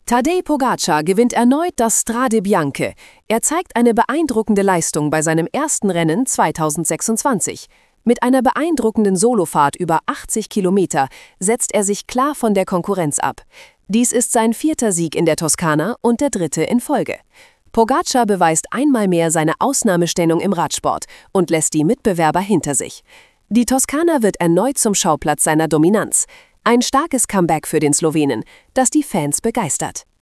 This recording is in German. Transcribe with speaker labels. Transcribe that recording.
Speaker 1: Tadej Pogačar gewinnt erneut das Strade Bianche. Er zeigt eine beeindruckende Leistung bei seinem ersten Rennen 2026. Mit einer beeindruckenden Solofahrt über 80 Kilometer setzt er sich klar von der Konkurrenz ab. Dies ist sein 4. Sieg in der Toskana und der 3. in Folge. Pogačar beweist einmal mehr seine Ausnahmestellung im Radsport und lässt die Mitbewerber hinter sich. Die Toskana wird erneut zum Schauplatz seiner Dominanz. Ein starkes Comeback für den Slowenen, das die Fans begeistert.